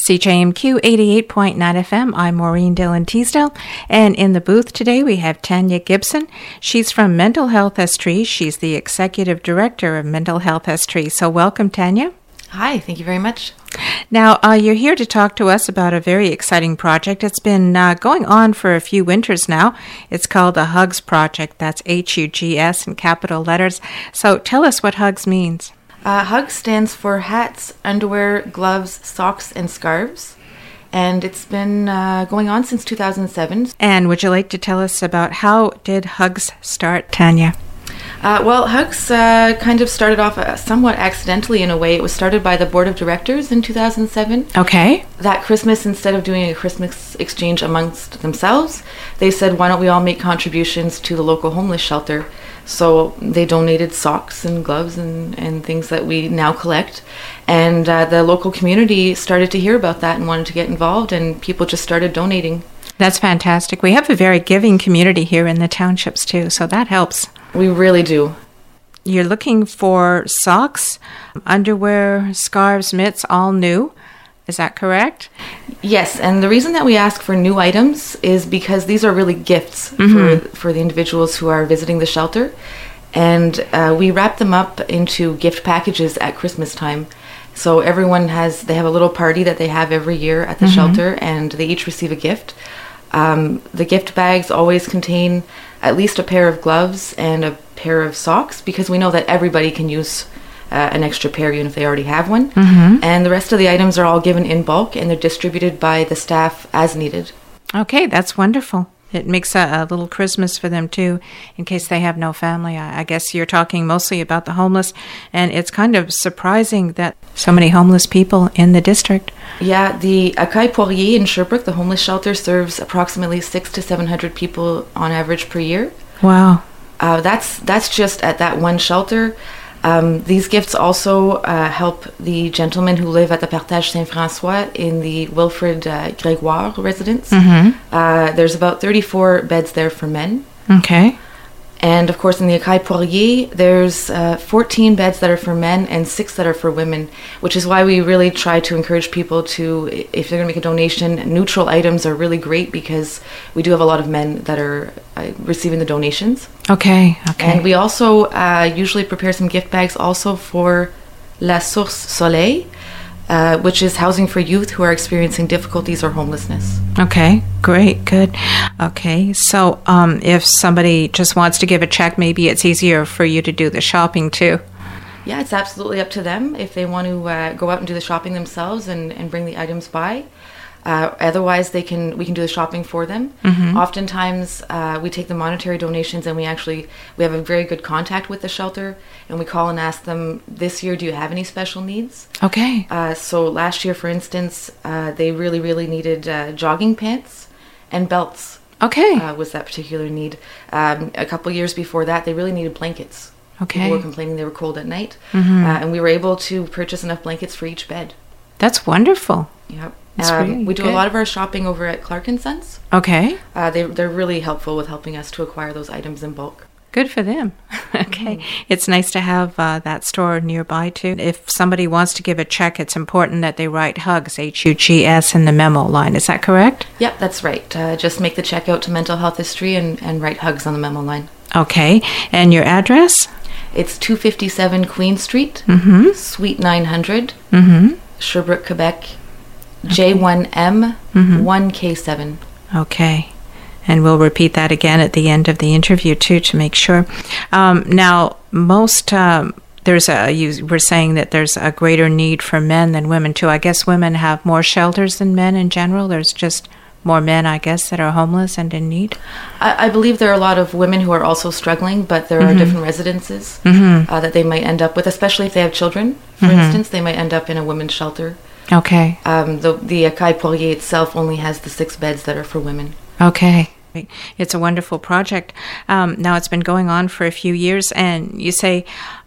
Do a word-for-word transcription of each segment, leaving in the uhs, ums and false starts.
C J M Q eighty-eight point nine F M. I'm Maureen Dillon Teasdale, and in the booth today we have Tanya Gibson. She's from Mental Health Estrie. She's the Executive Director of Mental Health Estrie. So welcome, Tanya. Hi, thank you very much. Now, uh, you're here to talk to us about a very exciting project. It's been uh, going on for a few winters now. It's called the HUGS Project. That's H U G S in capital letters. So tell us what HUGS means. Uh, HUGS stands for hats, underwear, gloves, socks, and scarves. And it's been uh, going on since two thousand seven. And would you like to tell us about how did HUGS start, Tanya? Uh, well, HUGS uh, kind of started off uh, somewhat accidentally in a way. It was started by the Board of Directors in two thousand seven. Okay. That Christmas, instead of doing a Christmas exchange amongst themselves, they said, why don't we all make contributions to the local homeless shelter? So they donated socks and gloves and, and things that we now collect. And uh, the local community started to hear about that and wanted to get involved, and people just started donating. That's fantastic. We have a very giving community here in the townships too, so that helps. We really do. You're looking for socks, underwear, scarves, mitts, all new. Is that correct? Yes, and the reason that we ask for new items is because these are really gifts mm-hmm. for, for the individuals who are visiting the shelter. And uh, we wrap them up into gift packages at Christmas time. So everyone has, they have a little party that they have every year at the mm-hmm. shelter, and they each receive a gift. Um, the gift bags always contain at least a pair of gloves and a pair of socks, because we know that everybody can use uh, an extra pair even if they already have one. Mm-hmm. And the rest of the items are all given in bulk, and they're distributed by the staff as needed. Okay, that's wonderful. It makes a, a little Christmas for them too, in case they have no family. I, I guess you're talking mostly about the homeless, and it's kind of surprising that so many homeless people in the district. Yeah, the Accueil Poirier in Sherbrooke, the homeless shelter, serves approximately six to seven hundred people on average per year. Wow, uh, that's that's just at that one shelter. Um, these gifts also uh, help the gentlemen who live at the Partage Saint-François in the Wilfrid uh, Grégoire residence. Mm-hmm. Uh, there's about thirty-four beds there for men. Okay. And of course in the Accueil Poirier, there's uh, fourteen beds that are for men and six that are for women, which is why we really try to encourage people to, if they're going to make a donation, neutral items are really great, because we do have a lot of men that are uh, receiving the donations. Okay, okay. And we also uh, usually prepare some gift bags also for La Source Soleil, uh, which is housing for youth who are experiencing difficulties or homelessness. Okay, great, good. Okay, so um, if somebody just wants to give a check, maybe it's easier for you to do the shopping too. Yeah, it's absolutely up to them if they want to uh, go out and do the shopping themselves and, and bring the items by. Uh, otherwise, they can we can do the shopping for them. Mm-hmm. Oftentimes, uh, we take the monetary donations, and we actually we have a very good contact with the shelter, and we call and ask them, this year, do you have any special needs? Okay. Uh, so last year, for instance, uh, they really, really needed uh, jogging pants and belts. Okay. Uh, was that particular need. Um, a couple years before that, they really needed blankets. Okay. People were complaining they were cold at night, mm-hmm. uh, and we were able to purchase enough blankets for each bed. That's wonderful. Yep. Um, really we do good. a lot of our shopping over at Clark and Sons. Okay. Uh, they, they're really helpful with helping us to acquire those items in bulk. Good for them. Okay. Mm-hmm. It's nice to have uh, that store nearby too. If somebody wants to give a check, it's important that they write HUGS, H U G S, in the memo line. Is that correct? Yep, that's right. Uh, just make the check out to Mental Health Estrie and, and write HUGS on the memo line. Okay. And your address? It's two fifty-seven Queen Street, mm-hmm. Suite nine hundred, mm-hmm. Sherbrooke, Quebec, J one M one K seven. Okay. And we'll repeat that again at the end of the interview, too, to make sure. Um, now, most, um, there's a, you were saying that there's a greater need for men than women, too. I guess women have more shelters than men in general. There's just more men, I guess, that are homeless and in need. I, I believe there are a lot of women who are also struggling, but there mm-hmm. are different residences mm-hmm. uh, that they might end up with, especially if they have children. For mm-hmm. instance, they might end up in a women's shelter. Okay. Um, the the Accueil Poirier itself only has the six beds that are for women. Okay. It's a wonderful project. Um, now, it's been going on for a few years, and you say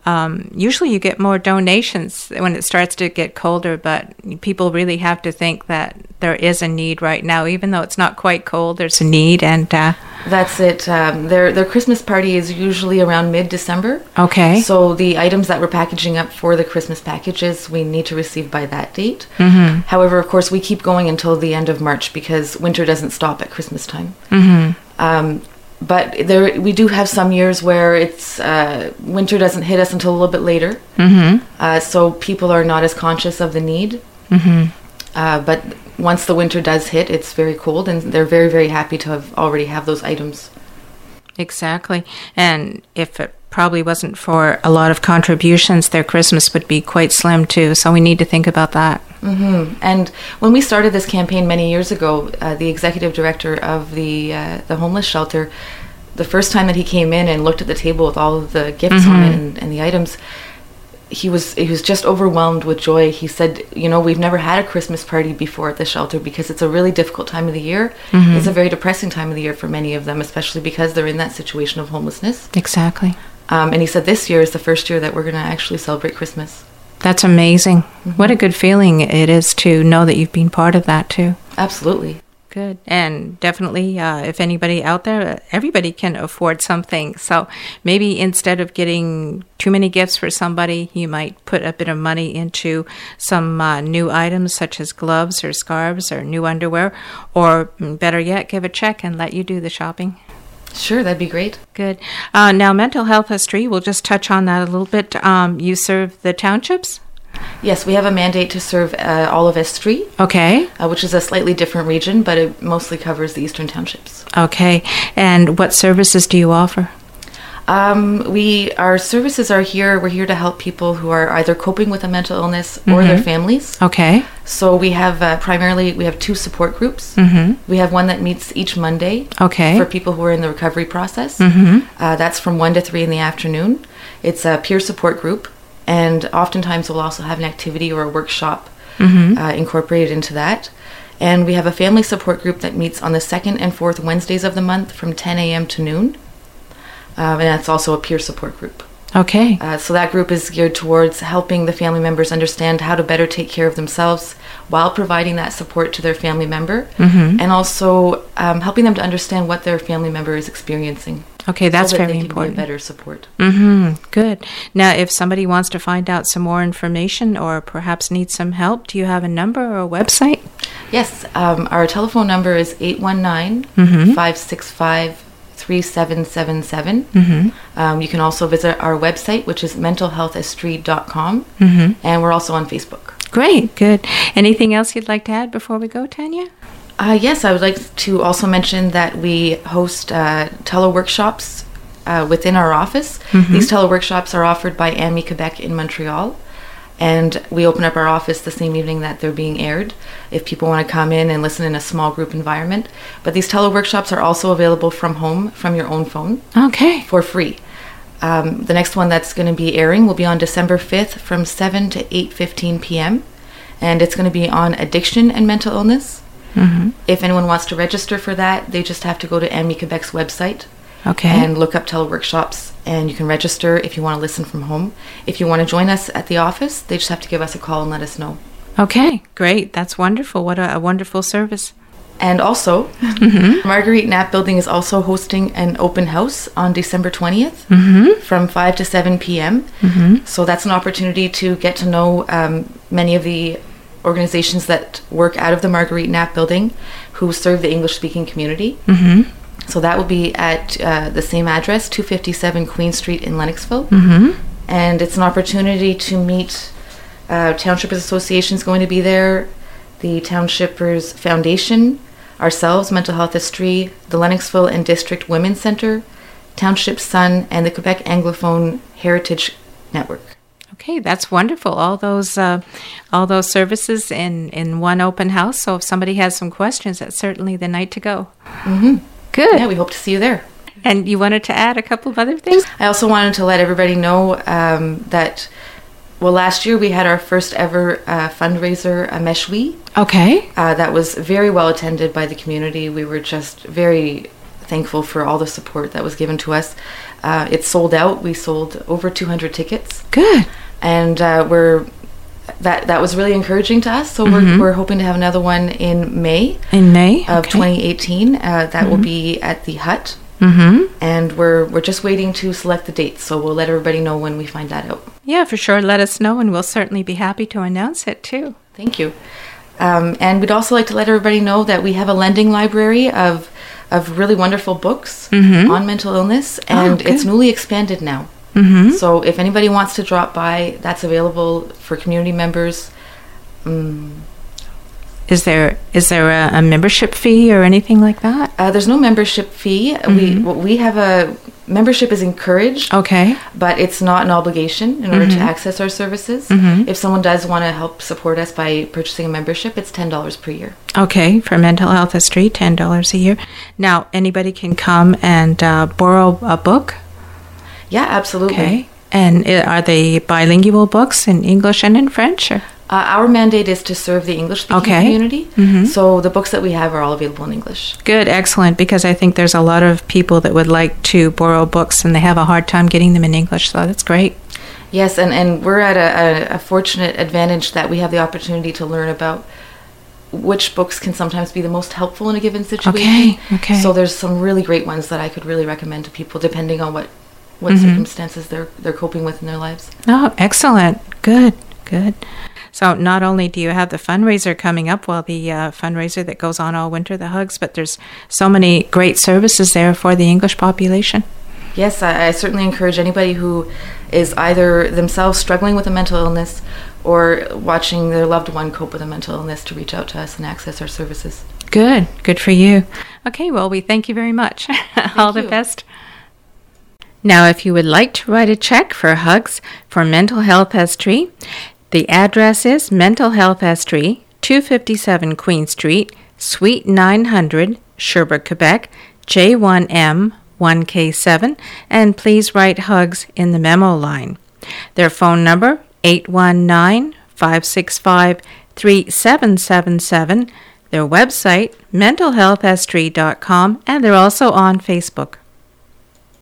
um, usually you get more donations when it starts to get colder, but people really have to think that there is a need right now. Even though it's not quite cold, there's a need. And uh, that's it. Um, their their Christmas party is usually around mid-December. Okay. So the items that we're packaging up for the Christmas packages, we need to receive by that date. Mm-hmm. However, of course, we keep going until the end of March because winter doesn't stop at Christmas time. Mm-hmm. Um, but there, we do have some years where it's uh, winter doesn't hit us until a little bit later. Mm-hmm. Uh, so people are not as conscious of the need. Mm-hmm. Uh, but once the winter does hit, it's very cold, and they're very, very happy to have already have those items. Exactly. And if it probably wasn't for a lot of contributions, their Christmas would be quite slim too. So we need to think about that. Mm-hmm. And when we started this campaign many years ago, uh, the executive director of the uh, the homeless shelter, the first time that he came in and looked at the table with all of the gifts Mm-hmm. on it and, and the items, he was he was just overwhelmed with joy. He said, you know, we've never had a Christmas party before at the shelter because it's a really difficult time of the year. Mm-hmm. It's a very depressing time of the year for many of them, especially because they're in that situation of homelessness. Exactly. Um, and he said this year is the first year that we're going to actually celebrate Christmas. That's amazing. Mm-hmm. What a good feeling it is to know that you've been part of that too. Absolutely. Good. And definitely, uh, if anybody out there, everybody can afford something. So maybe instead of getting too many gifts for somebody, you might put a bit of money into some uh, new items such as gloves or scarves or new underwear, or better yet, give a check and let you do the shopping. Sure, that'd be great. Good. Uh, now, mental health history, we'll just touch on that a little bit. Um, you serve the townships? Yes, we have a mandate to serve uh, all of Estrie. Okay. Uh, which is a slightly different region, but it mostly covers the eastern townships. Okay. And what services do you offer? Um, we our services are here. We're here to help people who are either coping with a mental illness or Mm-hmm. their families. Okay. So we have uh, primarily we have two support groups. Mm-hmm. We have one that meets each Monday. Okay. For people who are in the recovery process. Mm-hmm. Uh, that's from one to three in the afternoon. It's a peer support group, and oftentimes we'll also have an activity or a workshop Mm-hmm. uh, incorporated into that. And we have a family support group that meets on the second and fourth Wednesdays of the month from ten a.m. to noon. Um, and that's also a peer support group. Okay. Uh, so that group is geared towards helping the family members understand how to better take care of themselves while providing that support to their family member, Mm-hmm. and also um, helping them to understand what their family member is experiencing. Okay, that's so that very they can important. Be a better support. Mm-hmm. Good. Now, if somebody wants to find out some more information or perhaps needs some help, do you have a number or a website? Yes, um, our telephone number is eight one nine, five six five, three seven seven seven. Mm-hmm. Um, you can also visit our website, which is mental health estrie dot com, Mm-hmm. and we're also on Facebook. Great, good. Anything else you'd like to add before we go, Tanya? Uh, yes, I would like to also mention that we host uh, tele-workshops uh, within our office. Mm-hmm. These tele-workshops are offered by A M I Quebec in Montreal, and we open up our office the same evening that they're being aired if people want to come in and listen in a small group environment. But these tele-workshops are also available from home, from your own phone, Okay. for free. Um, the next one that's going to be airing will be on December fifth from seven to eight fifteen p.m., and it's going to be on addiction and mental illness. Mm-hmm. If anyone wants to register for that, they just have to go to A M I Quebec's website Okay. and look up teleworkshops, and you can register if you want to listen from home. If you want to join us at the office, they just have to give us a call and let us know. Okay, great. That's wonderful. What a, a wonderful service. And also, Mm-hmm. Marguerite Knapp Building is also hosting an open house on December twentieth Mm-hmm. from five to seven p.m. Mm-hmm. So that's an opportunity to get to know um, many of the organizations that work out of the Marguerite Knapp Building who serve the English-speaking community. Mm-hmm. So that will be at uh, the same address, two fifty-seven Queen Street in Lennoxville. Mm-hmm. And it's an opportunity to meet uh, Townshippers Association is going to be there, the Townshippers Foundation, ourselves, Mental Health Estrie, the Lennoxville and District Women's Center, Township Sun, and the Quebec Anglophone Heritage Network. Okay, that's wonderful. All those, uh, all those services in, in one open house. So if somebody has some questions, that's certainly the night to go. Mm-hmm. Good. Yeah, we hope to see you there. And you wanted to add a couple of other things? I also wanted to let everybody know um, that, well, last year we had our first ever uh, fundraiser, a Meshwi. Okay. Uh, that was very well attended by the community. We were just very thankful for all the support that was given to us. Uh, it's sold out. We sold over two hundred tickets. Good. And uh, we're that that was really encouraging to us. So Mm-hmm. we're we're hoping to have another one in May In May of okay. twenty eighteen. Uh, that will be at the Hut. Mm-hmm. And we're we're just waiting to select the dates. So we'll let everybody know when we find that out. Yeah, for sure. Let us know, and we'll certainly be happy to announce it too. Thank you. Um, and we'd also like to let everybody know that we have a lending library of of really wonderful books Mhm. on mental illness, and good. it's newly expanded now. Mm-hmm. So if anybody wants to drop by, that's available for community members. Um, Is there is there a, a membership fee or anything like that? uh, there's no membership fee. We we have a membership is encouraged, Okay. but it's not an obligation in order to access our services. Mhm. If someone does want to help support us by purchasing a membership, it's ten dollars per year. Okay, for Mental Health History, ten dollars a year. Now, anybody can come and uh, borrow a book. Yeah, absolutely. Okay. And uh, are they bilingual books in English and in French? Or? Uh, our mandate is to serve the English-speaking Okay. community. Mhm. So the books that we have are all available in English. Good, excellent, because I think there's a lot of people that would like to borrow books and they have a hard time getting them in English, so that's great. Yes, and, and we're at a, a, a fortunate advantage that we have the opportunity to learn about which books can sometimes be the most helpful in a given situation. Okay, okay. So there's some really great ones that I could really recommend to people depending on what, what Mhm. circumstances they're they're coping with in their lives. Oh, excellent. Good, good. So not only do you have the fundraiser coming up, well, the uh, fundraiser that goes on all winter, the Hugs, but there's so many great services there for the English population. Yes, I, I certainly encourage anybody who is either themselves struggling with a mental illness or watching their loved one cope with a mental illness to reach out to us and access our services. Good, good for you. Okay, well, we thank you very much. all the you. best. Now, if you would like to write a check for Hugs for Mental Health History, the address is Mental Health History, two fifty-seven Queen Street, Suite nine hundred, Sherbrooke, Quebec, J one M one K seven, and please write Hugs in the memo line. Their phone number, eight one nine, five six five, three seven seven seven. Their website, mental health history dot com, and they're also on Facebook.